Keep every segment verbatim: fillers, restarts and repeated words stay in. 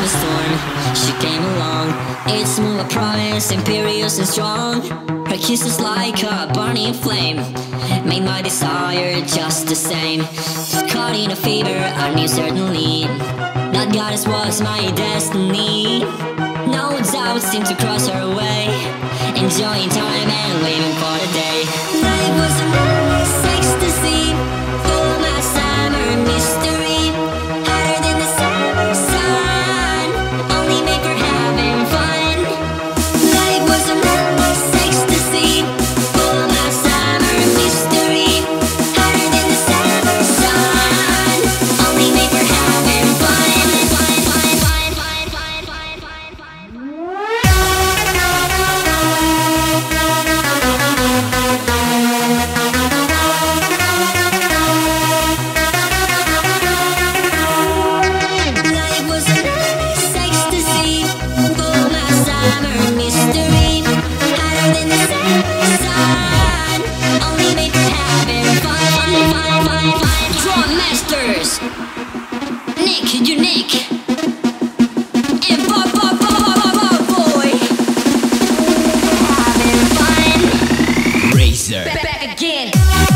the storm, she came along. It's smooth, I promise, imperious and strong. Her kisses like a burning flame made my desire just the same. Caught in a fever, I knew certainly that goddess was my destiny. No doubt seemed to cross her way, enjoying time and waiting for the day. Life was a nice ecstasy, full of my summer mystery. Hotter than the summer sun, only made for having fun. Life was a nice ecstasy, full of my summer mystery. Hotter than the summer sun, only made for having fun. Fun, fun, fun, fun, fun, fun, fun, fun. Life was a nice ecstasy, full of my summer mystery. Hotter than the summer sun, only made for having fun. Fun, fun, fun. Drum masters, Nick, you Nick, and Bob, Bob, Bob, Bob, Bob, boy, having fun. Razor. Back, back again.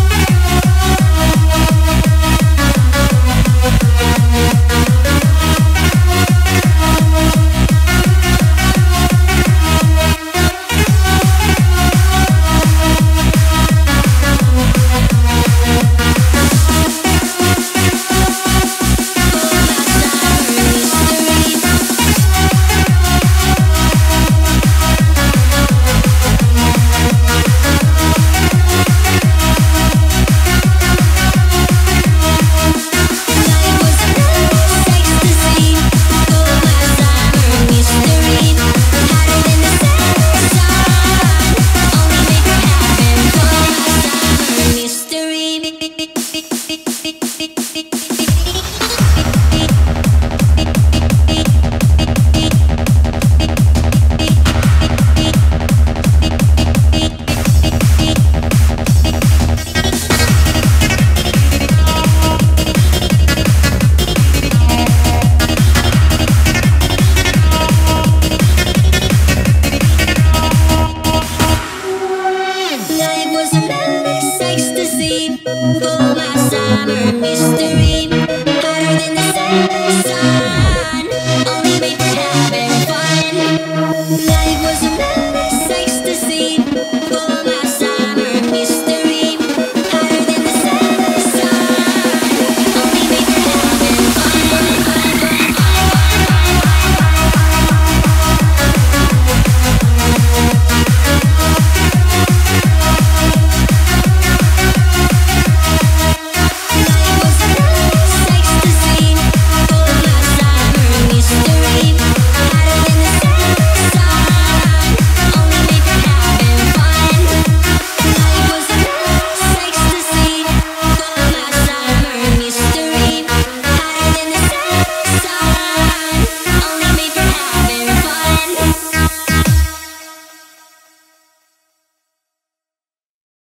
Life was a nice ecstasy, full of my summer mystery. Hotter than the summer sun.